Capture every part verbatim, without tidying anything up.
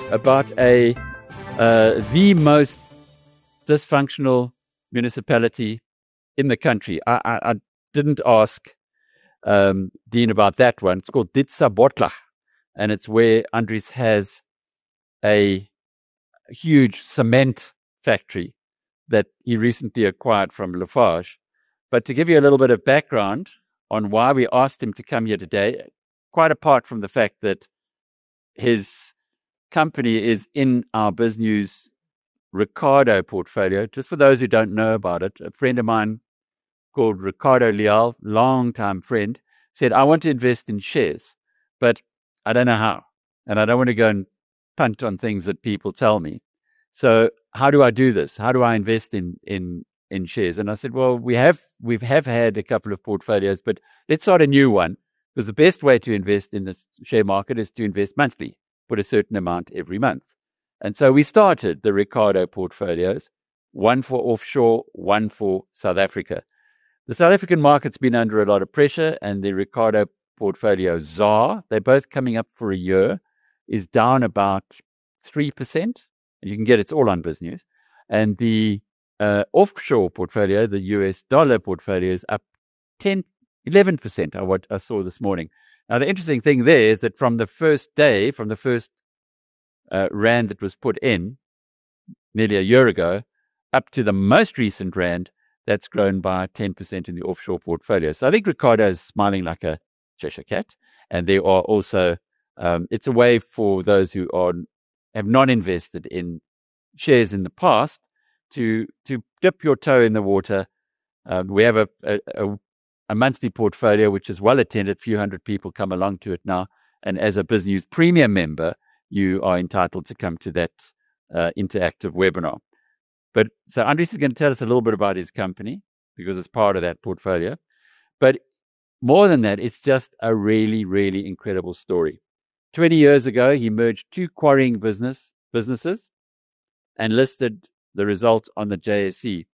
about a uh, the most dysfunctional municipality in the country. I, I, I didn't ask um, Dean about that one. It's called Ditsa-Botla, and it's where Andries has a huge cement factory that he recently acquired from Lafarge. But to give you a little bit of background on why we asked him to come here today, quite apart from the fact that his company is in our BizNews Ricardo portfolio, just for those who don't know about it, a friend of mine called Ricardo Leal, long-time friend, said, I want to invest in shares, but I don't know how. And I don't want to go and punt on things that people tell me. So how do I do this? How do I invest in in in shares? And I said, well, we have we have had a couple of portfolios, but let's start a new one, because the best way to invest in the share market is to invest monthly, put a certain amount every month. And so we started the Ricardo portfolios, one for offshore, one for South Africa. The South African market's been under a lot of pressure, and the Ricardo portfolio Z A R, they're both coming up for a year, is down about three percent. You can get it's all on BizNews. And the uh, offshore portfolio, the U S dollar portfolio, is up ten, eleven percent, I, what I saw this morning. Now, the interesting thing there is that from the first day, from the first uh, rand that was put in nearly a year ago, up to the most recent rand, that's grown by ten percent in the offshore portfolio. So I think Ricardo is smiling like a Cheshire cat. And there are also, um, it's a way for those who are have not invested in shares in the past to to dip your toe in the water. Um, we have a, a, a monthly portfolio which is well attended. A few hundred people come along to it now. And as a BizNews Premium member, you are entitled to come to that uh, interactive webinar. But so Andries is going to tell us a little bit about his company because it's part of that portfolio. But more than that, it's just a really, really incredible story. twenty years ago, he merged two quarrying business businesses and listed the result on the J S E.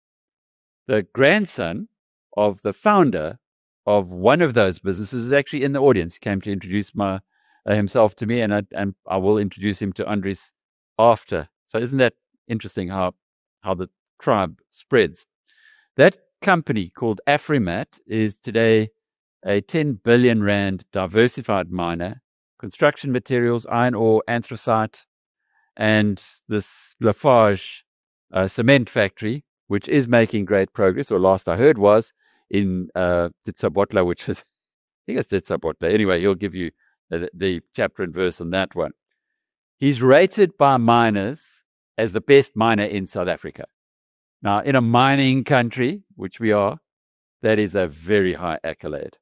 The grandson of the founder of one of those businesses is actually in the audience. He came to introduce my, uh, himself to me, and I, and I will introduce him to Andries after. So isn't that interesting how, how the tribe spreads? That company called Afrimat is today a ten billion rand diversified miner, construction materials, iron ore, anthracite, and this Lafarge uh, cement factory, which is making great progress, or last I heard was in uh, Ditsa-Botla, which is, I think it's Ditsa-Botla. Anyway, he'll give you the, the chapter and verse on that one. He's rated by miners as the best miner in South Africa. Now, in a mining country, which we are, that is a very high accolade.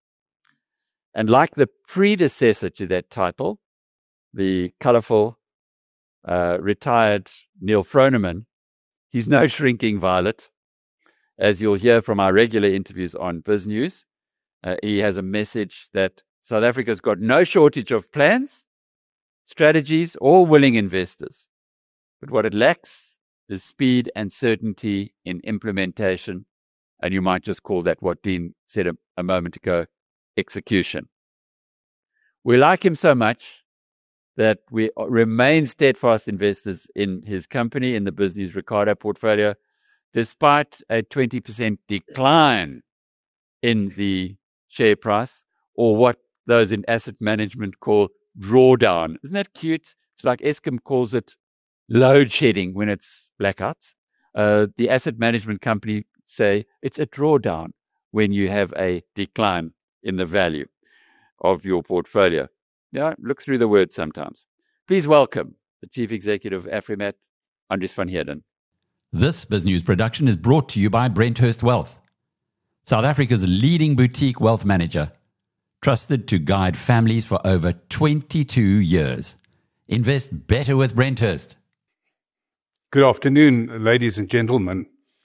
And like the predecessor to that title, the colorful, uh, retired Neil Froneman, he's no shrinking violet. As you'll hear from our regular interviews on BizNews, uh, he has a message that South Africa's got no shortage of plans, strategies, or willing investors. But what it lacks is speed and certainty in implementation. And you might just call that what Dean said a, a moment ago, execution. We like him so much that we remain steadfast investors in his company, in the BizNews Ricardo portfolio, despite a twenty percent decline in the share price, or what those in asset management call drawdown. Isn't that cute? It's like Eskom calls it load shedding when it's blackouts. Uh, the asset management company say it's a drawdown when you have a decline in the value of your portfolio. Yeah, look through the words sometimes. Please welcome the Chief Executive of Afrimat, Andries van Heerden. This BizNews production is brought to you by Brenthurst Wealth, South Africa's leading boutique wealth manager, trusted to guide families for over twenty-two years. Invest better with Brenthurst. Good afternoon, ladies and gentlemen.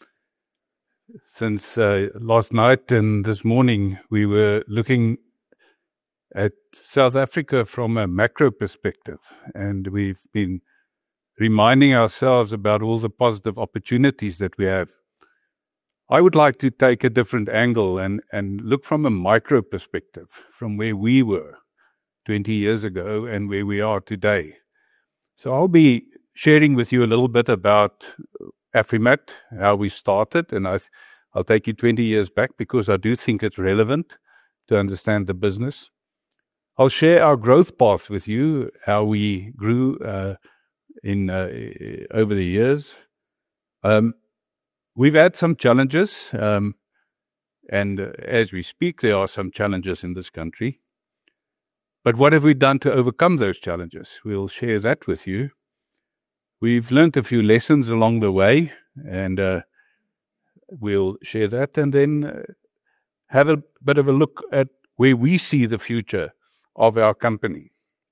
Since uh, last night and this morning, we were looking at South Africa from a macro perspective, and we've been reminding ourselves about all the positive opportunities that we have. I would like to take a different angle and, and look from a micro perspective, from where we were twenty years ago and where we are today. So I'll be sharing with you a little bit about Afrimat, how we started, and I, I'll take you twenty years back because I do think it's relevant to understand the business. I'll share our growth path with you, how we grew uh, in uh, over the years. Um, we've had some challenges, um, and uh, as we speak, there are some challenges in this country. But what have we done to overcome those challenges? We'll share that with you. We've learned a few lessons along the way, and uh, we'll share that, and then uh, have a bit of a look at where we see the future of our company.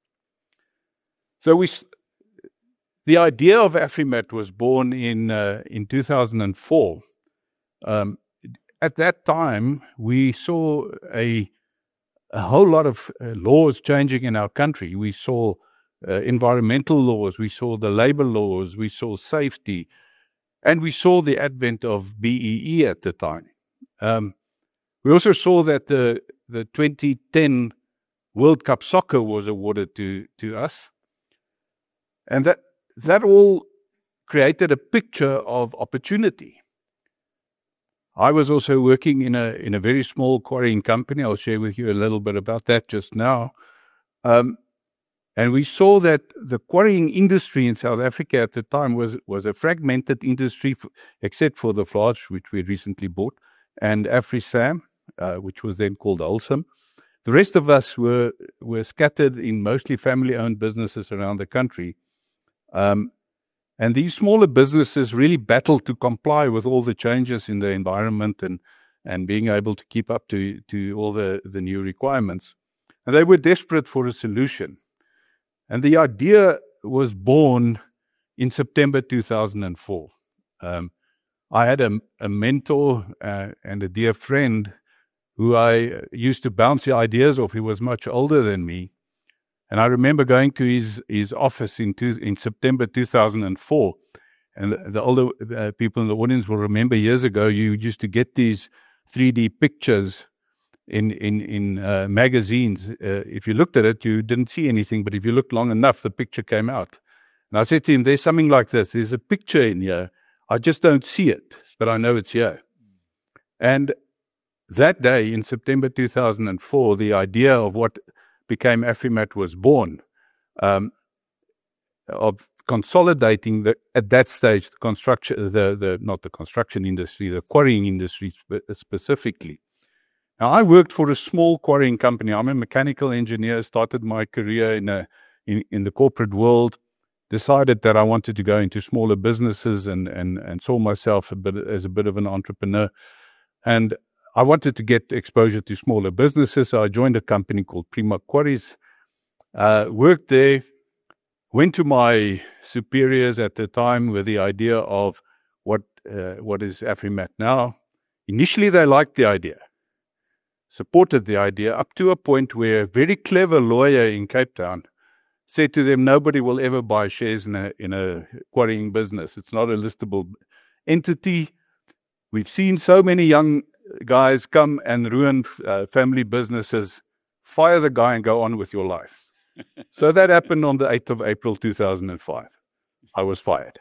So we, the idea of Afrimat was born in uh, in two thousand four. Um, at that time, we saw a a whole lot of uh, laws changing in our country. We saw uh, environmental laws, we saw the labor laws, we saw safety, and we saw the advent of B E E at the time. Um, we also saw that the the twenty ten World Cup Soccer was awarded to to us, and that that all created a picture of opportunity. I was also working in a in a very small quarrying company. I'll share with you a little bit about that just now. Um, and we saw that the quarrying industry in South Africa at the time was was a fragmented industry, f- except for the Flarge, which we recently bought, and AfriSam, uh, which was then called Holcim. The rest of us were were scattered in mostly family-owned businesses around the country. Um, And these smaller businesses really battled to comply with all the changes in the environment and, and being able to keep up to, to all the, the new requirements. And they were desperate for a solution. And the idea was born in September two thousand four. Um, I had a, a mentor uh, and a dear friend who I used to bounce the ideas off. He was much older than me. And I remember going to his, his office in, two, in September two thousand four. And the, the older uh, people in the audience will remember years ago, you used to get these three D pictures in, in, in uh, magazines. Uh, if you looked at it, you didn't see anything. But if you looked long enough, the picture came out. And I said to him, there's something like this. There's a picture in here. I just don't see it, but I know it's here. And that day in September two thousand four, the idea of what became Afrimat was born, um, of consolidating the, at that stage the construction, the the not the construction industry, the quarrying industry spe- specifically. Now, I worked for a small quarrying company. I'm a mechanical engineer. Started my career in a in, in the corporate world. Decided that I wanted to go into smaller businesses and and and saw myself a bit as a bit of an entrepreneur. And I wanted to get exposure to smaller businesses, so I joined a company called Prima Quarries, uh, worked there, went to my superiors at the time with the idea of what uh, what is Afrimat now. Initially, they liked the idea, supported the idea, up to a point where a very clever lawyer in Cape Town said to them, nobody will ever buy shares in a, in a quarrying business. It's not a listable entity. We've seen so many young guys come and ruin uh, family businesses. Fire the guy and go on with your life. So that happened on the eighth of April two thousand five. I was fired.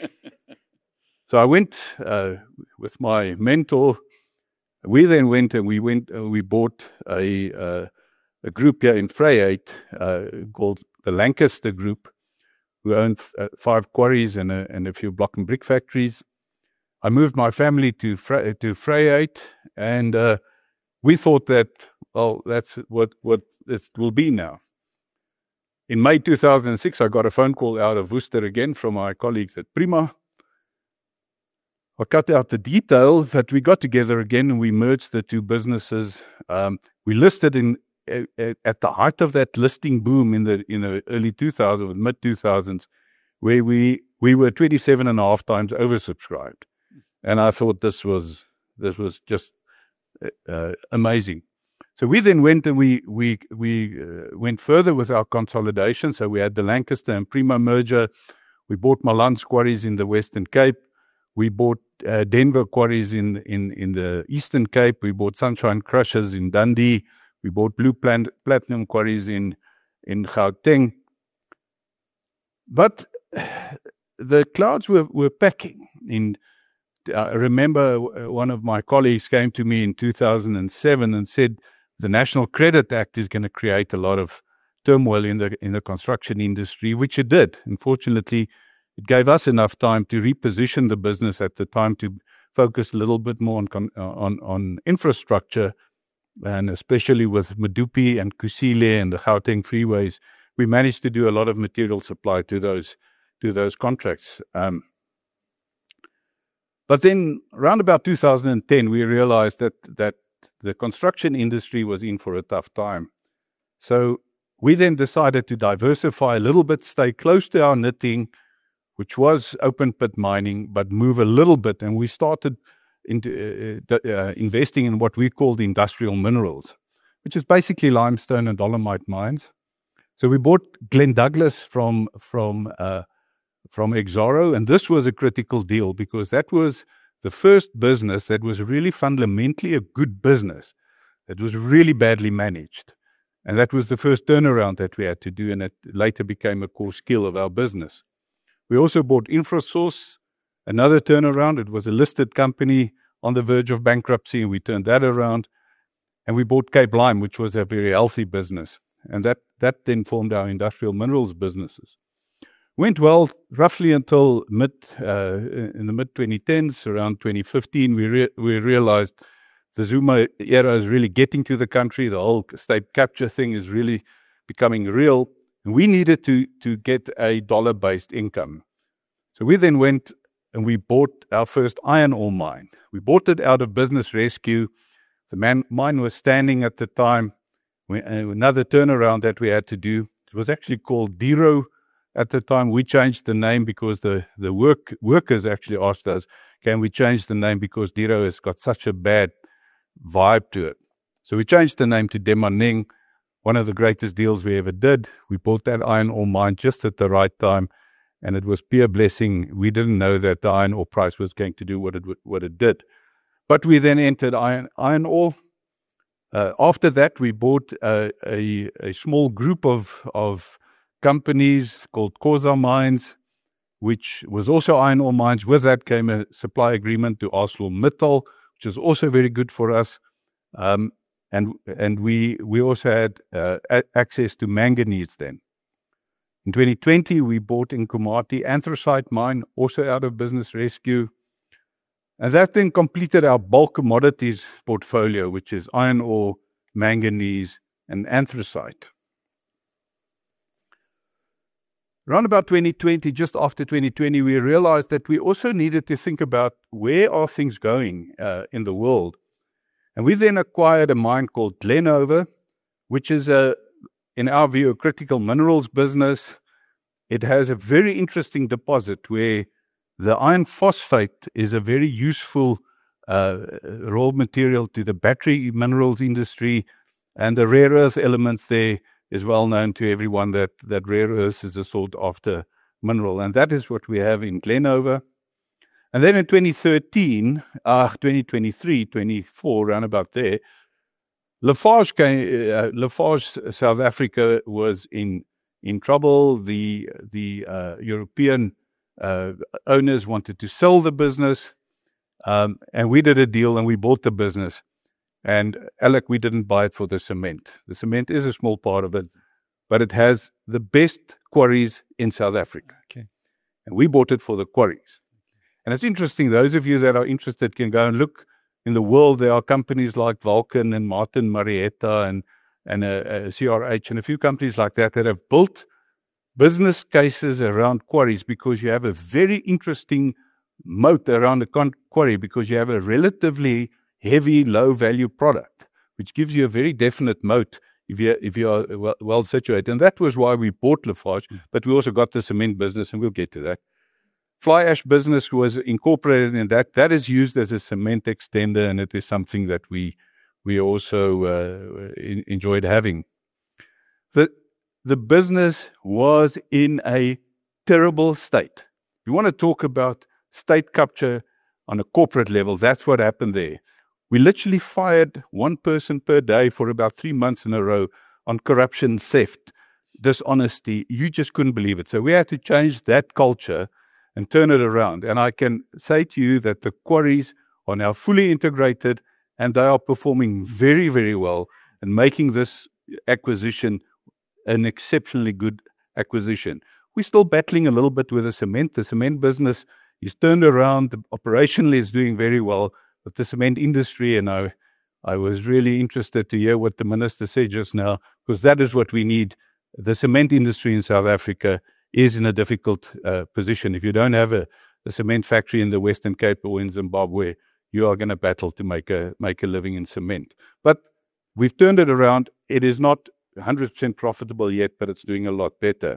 So I went uh, with my mentor. We then went and we went. Uh, we bought a uh, a group here in Vryheid uh, called the Lancaster Group, who owned f- uh, five quarries and a, and a few block and brick factories. I moved my family to Fre- to Vryheid, and uh, we thought that, well, that's what, what it will be now. In May two thousand six, I got a phone call out of Worcester again from my colleagues at Prima. I'll cut out the detail, but we got together again and we merged the two businesses. Um, we listed in uh, at the height of that listing boom in the in the early two thousands, mid two thousands, where we we were twenty-seven and a half times oversubscribed. And I thought this was this was just uh, amazing. So we then went and we we we uh, went further with our consolidation. So we had the Lancaster and Prima merger. We bought Malans Quarries in the Western Cape. We bought uh, Denver Quarries in in in the Eastern Cape. We bought Sunshine Crushers in Dundee. We bought Blue Plant, Platinum Quarries in in Gauteng. but the clouds were, were packing. In, I remember one of my colleagues came to me in two thousand seven and said, the National Credit Act is going to create a lot of turmoil in the in the construction industry, which it did. Unfortunately, it gave us enough time to reposition the business at the time to focus a little bit more on on, on infrastructure, and especially with Medupi and Kusile and the Gauteng freeways, we managed to do a lot of material supply to those to those contracts. Um, but then, around about two thousand ten, we realized that that the construction industry was in for a tough time. So we then decided to diversify a little bit, stay close to our knitting, which was open pit mining, but move a little bit. And we started into uh, uh, investing in what we call the industrial minerals, which is basically limestone and dolomite mines. So we bought Glen Douglas from from uh, from Exxaro, and this was a critical deal because that was the first business that was really fundamentally a good business that was really badly managed. And that was the first turnaround that we had to do, and it later became a core skill of our business. We also bought InfraSource, another turnaround. It was a listed company on the verge of bankruptcy, and we turned that around. And we bought Cape Lime, which was a very healthy business. And that, that then formed our industrial minerals businesses. Went well roughly until mid uh, in the mid twenty tens, around twenty fifteen. We re- we realized the Zuma era is really getting to the country. The whole state capture thing is really becoming real. And we needed to to get a dollar-based income. So we then went and we bought our first iron ore mine. We bought it out of Business Rescue. The man, mine was standing at the time. We, uh, another turnaround that we had to do. It was actually called Dero. At the time, we changed the name because the, the work workers actually asked us, can we change the name because Dero has got such a bad vibe to it. So we changed the name to Demaneng, one of the greatest deals we ever did. We bought that iron ore mine just at the right time, and it was pure blessing. We didn't know that the iron ore price was going to do what it what it did. But we then entered iron, iron ore. Uh, after that, we bought a, a, a small group of, of companies called Koza Mines, which was also iron ore mines. With that came a supply agreement to ArcelorMittal, which is also very good for us. Um, and and we we also had uh, a- access to manganese then. In twenty twenty, we bought in Nkomati anthracite mine, also out of Business Rescue. And that then completed our bulk commodities portfolio, which is iron ore, manganese, and anthracite. Around about twenty twenty, just after twenty twenty, we realized that we also needed to think about where are things going uh, in the world. And we then acquired a mine called Glenover, which is, a, in our view, a critical minerals business. It has a very interesting deposit where the iron phosphate is a very useful uh, raw material to the battery minerals industry, and the rare earth elements there is well known to everyone that, that rare earths is a sought after mineral. And that is what we have in Glenover. And then in twenty thirteen, uh, twenty twenty-three, twenty-four, around about there, Lafarge, came, uh, Lafarge South Africa was in in trouble. The, the uh, European uh, owners wanted to sell the business, um, and we did a deal and we bought the business. And Alec, we didn't buy it for the cement. The cement is a small part of it, but it has the best quarries in South Africa. Okay. And we bought it for the quarries. And it's interesting, those of you that are interested can go and look in the world. There are companies like Vulcan and Martin Marietta and, and uh, uh, C R H and a few companies like that that have built business cases around quarries because you have a very interesting moat around a con- quarry because you have a relatively heavy, low-value product, which gives you a very definite moat if you if you are well, well situated. And that was why we bought Lafarge, but we also got the cement business, and we'll get to that. Fly ash business was incorporated in that. That is used as a cement extender, and it is something that we we also uh, in, enjoyed having. The the business was in a terrible state. You want to talk about state capture on a corporate level? That's what happened there. We literally fired one person per day for about three months in a row on corruption, theft, dishonesty. You just couldn't believe it. So we had to change that culture and turn it around. And I can say to you that the quarries are now fully integrated and they are performing very, very well and making this acquisition an exceptionally good acquisition. We're still battling a little bit with the cement. The cement business is turned around. The operationally is doing very well. But the cement industry, and I, I was really interested to hear what the minister said just now, because that is what we need. The cement industry in South Africa is in a difficult uh, position. If you don't have a, a cement factory in the Western Cape or in Zimbabwe, you are going to battle to make a make a living in cement. But we've turned it around. It is not one hundred percent profitable yet, but it's doing a lot better.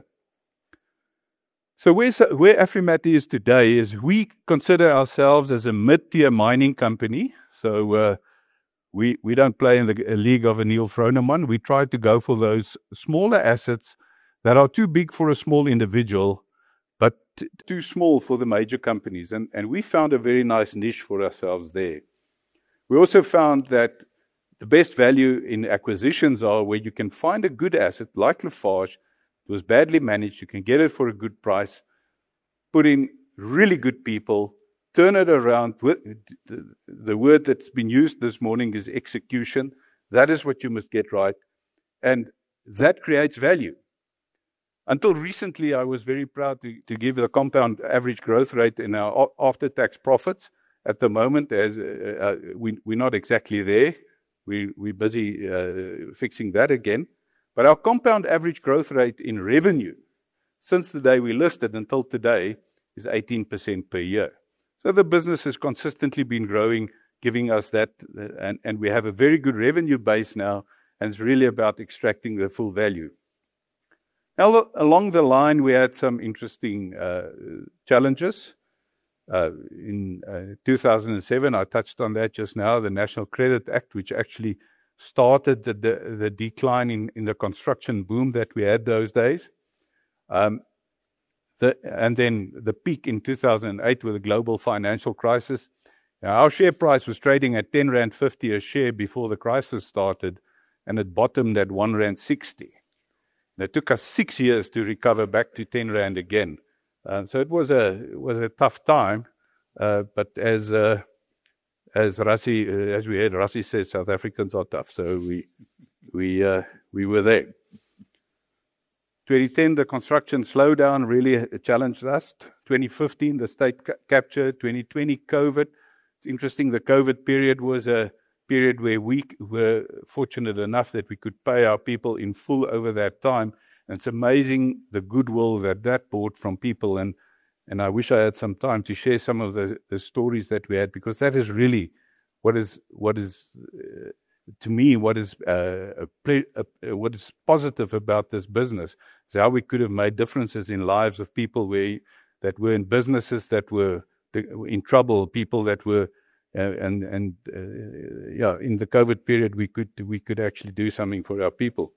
So where's, where Afrimat is today is we consider ourselves as a mid-tier mining company. So uh, we we don't play in the league of a Neil Froneman. We try to go for those smaller assets that are too big for a small individual, but t- too small for the major companies. And, and we found a very nice niche for ourselves there. We also found that the best value in acquisitions are where you can find a good asset like Lafarge. It was badly managed. You can get it for a good price, put in really good people, turn it around. The, the word that's been used this morning is execution. That is what you must get right. And that creates value. Until recently, I was very proud to, to give the compound average growth rate in our after-tax profits. At the moment, as uh, uh, we, we're not exactly there. We, we're busy uh, fixing that again. But our compound average growth rate in revenue since the day we listed until today is eighteen percent per year. So the business has consistently been growing, giving us that, uh, and, and we have a very good revenue base now, and it's really about extracting the full value. Now, along the line, we had some interesting uh, challenges. Uh, in uh, two thousand seven, I touched on that just now, the National Credit Act, which actually started the, the, the decline in, in the construction boom that we had those days. Um, the, and then the peak in two thousand eight with the global financial crisis. Now, our share price was trading at ten rand fifty a share before the crisis started, and it bottomed at one rand sixty. And it took us six years to recover back to ten rand again. Uh, so it was a it was a tough time, uh, but as uh, as Rassie, uh, as we heard, Rassie says South Africans are tough. So we we uh, we were there. twenty ten, the construction slowdown really challenged us. twenty fifteen, the state ca- capture. twenty twenty, COVID. It's interesting. The COVID period was a period where we were fortunate enough that we could pay our people in full over that time. And it's amazing the goodwill that that brought from people. And, and I wish I had some time to share some of the, the stories that we had, because that is really what is, what is uh, to me, what is, uh, a ple- a, what is positive about this business is how we could have made differences in lives of people where, that were in businesses that were in trouble, people that were Uh, and and uh, yeah, in the COVID period, we could we could actually do something for our people.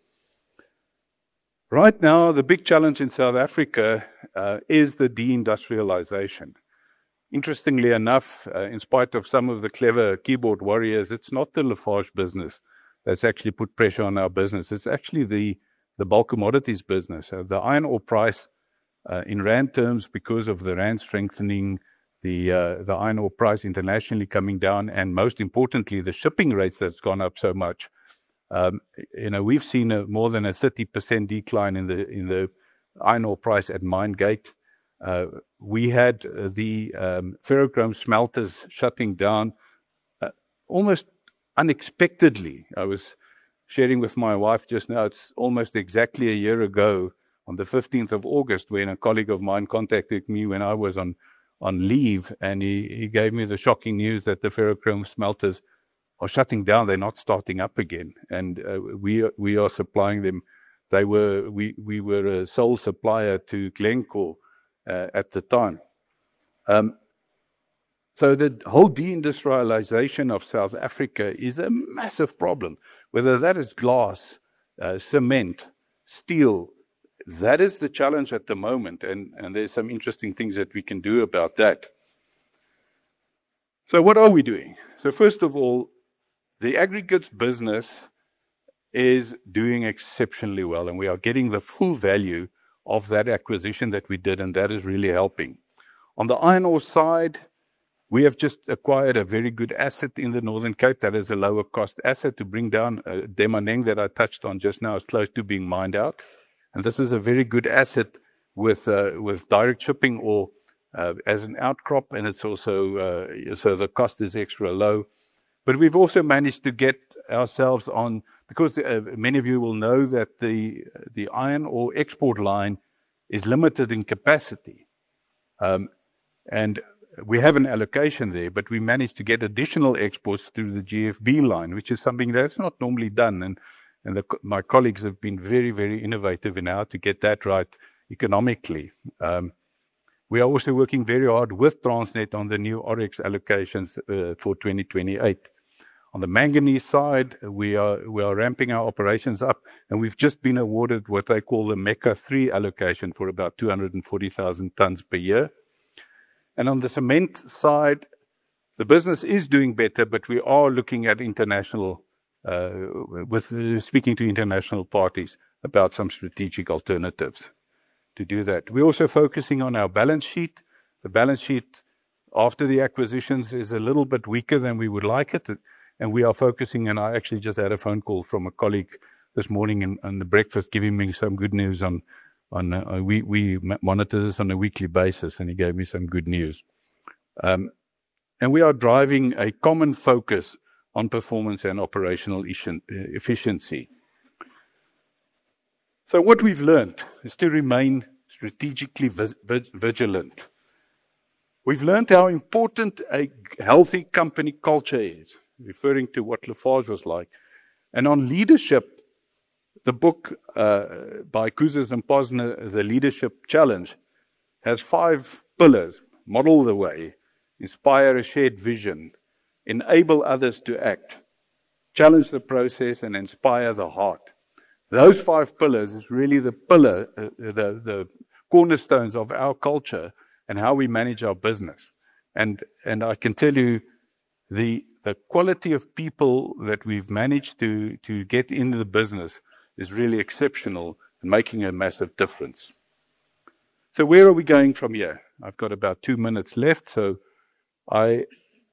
Right now, the big challenge in South Africa uh, is the deindustrialization. Interestingly enough, uh, in spite of some of the clever keyboard warriors, it's not the Lafarge business that's actually put pressure on our business. It's actually the the bulk commodities business. Uh, the iron ore price, uh, in rand terms, because of the rand strengthening, the uh, the iron ore price internationally coming down, and most importantly, the shipping rates that's gone up so much. Um, you know, we've seen a, more than a thirty percent decline in the in the iron ore price at mine gate. Uh, we had uh, the um, ferrochrome smelters shutting down uh, almost unexpectedly. I was sharing with my wife just now. It's almost exactly a year ago, on the fifteenth of August, when a colleague of mine contacted me when I was on. on leave, and he, he gave me the shocking news that the ferrochrome smelters are shutting down. They're not starting up again, and uh, we we are supplying them. They were we we were a sole supplier to Glencore uh, at the time. Um, so the whole deindustrialization of South Africa is a massive problem. Whether that is glass, uh, cement, steel. That is the challenge at the moment, and, and there's some interesting things that we can do about that. So what are we doing? So first of all, the aggregates business is doing exceptionally well, and we are getting the full value of that acquisition that we did, and that is really helping. On the iron ore side, we have just acquired a very good asset in the Northern Cape that is a lower cost asset to bring down uh, Demaneng that I touched on just now is close to being mined out. And this is a very good asset with uh, with direct shipping ore uh, as an outcrop, and it's also, uh, so the cost is extra low. But we've also managed to get ourselves on, because uh, many of you will know that the the iron ore export line is limited in capacity. Um, and we have an allocation there, but we managed to get additional exports through the G F B line, which is something that's not normally done. And, and the, my colleagues have been very, very innovative in how to get that right economically. Um, we are also working very hard with Transnet on the new Oryx allocations uh, for twenty twenty-eight. On the manganese side, we are we are ramping our operations up, and we've just been awarded what they call the MECA three allocation for about two hundred forty thousand tons per year. And on the cement side, the business is doing better, but we are looking at international, uh, with uh, speaking to international parties about some strategic alternatives to do that. We're also focusing on our balance sheet. The balance sheet after the acquisitions is a little bit weaker than we would like it. And we are focusing, and I actually just had a phone call from a colleague this morning in, in the breakfast giving me some good news on On uh, we we monitor this on a weekly basis, and he gave me some good news. Um, and we are driving a common focus on performance and operational efficiency. So what we've learned is to remain strategically vigilant. We've learned how important a healthy company culture is, referring to what Lafarge was like. And on leadership, the book uh, by Kouzes and Posner, The Leadership Challenge, has five pillars: model the way, inspire a shared vision, enable others to act, challenge the process, and inspire the heart. Those five pillars is really the pillar, uh, the, the cornerstones of our culture and how we manage our business. And and I can tell you, the the quality of people that we've managed to to get into the business is really exceptional and making a massive difference. So where are we going from here? I've got about two minutes left, so I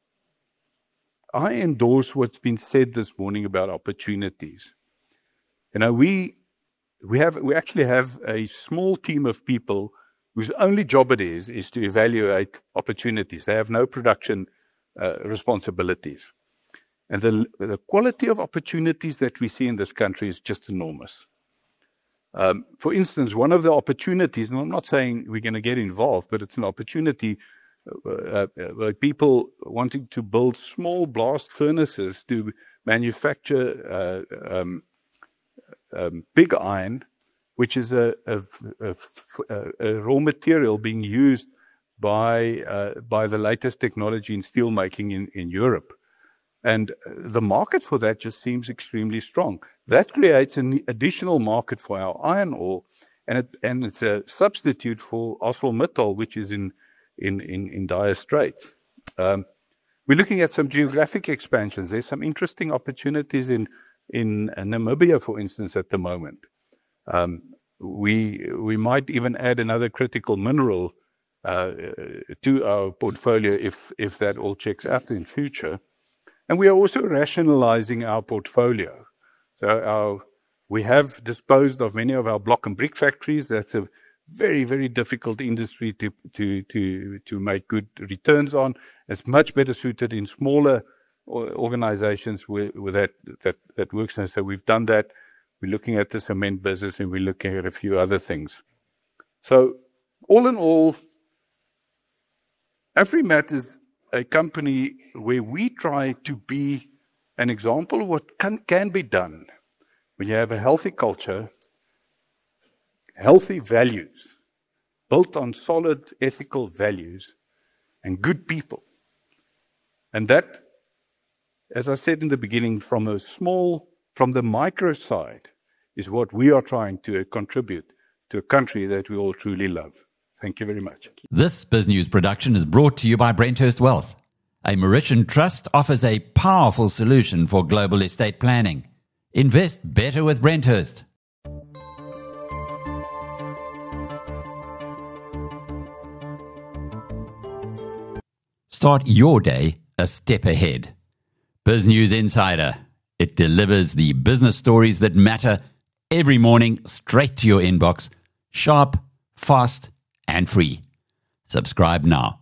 I endorse what's been said this morning about opportunities. You know, we we have we actually have a small team of people whose only job it is is to evaluate opportunities. They have no production uh, responsibilities. And the, the quality of opportunities that we see in this country is just enormous. Um, for instance, one of the opportunities, and I'm not saying we're going to get involved, but it's an opportunity, uh, uh, like people wanting to build small blast furnaces to manufacture uh, um, um, pig iron, which is a, a, a, a raw material being used by uh, by the latest technology in steel making in, in Europe. And the market for that just seems extremely strong. That creates an additional market for our iron ore, and it, and it's a substitute for ArcelorMittal, which is in in in, in dire straits. Um, we're looking at some geographic expansions. There's some interesting opportunities in in Namibia, for instance, at the moment. Um, we we might even add another critical mineral uh, to our portfolio if if that all checks out in future. And we are also rationalizing our portfolio. So our, we have disposed of many of our block and brick factories. That's a very, very difficult industry to, to, to, to make good returns on. It's much better suited in smaller organizations where, where that, that, that works. And so we've done that. We're looking at the cement business, and we're looking at a few other things. So all in all, Afrimat is a company where we try to be an example of what can, can be done when you have a healthy culture, healthy values, built on solid ethical values, and good people. And that, as I said in the beginning, from a small, from the micro side, is what we are trying to contribute to a country that we all truly love. Thank you very much. This BizNews production is brought to you by Brenthurst Wealth. A Mauritian trust offers a powerful solution for global estate planning. Invest better with Brenthurst. Start your day a step ahead. BizNews Insider. It delivers the business stories that matter every morning straight to your inbox, sharp, fast, and free. Subscribe now.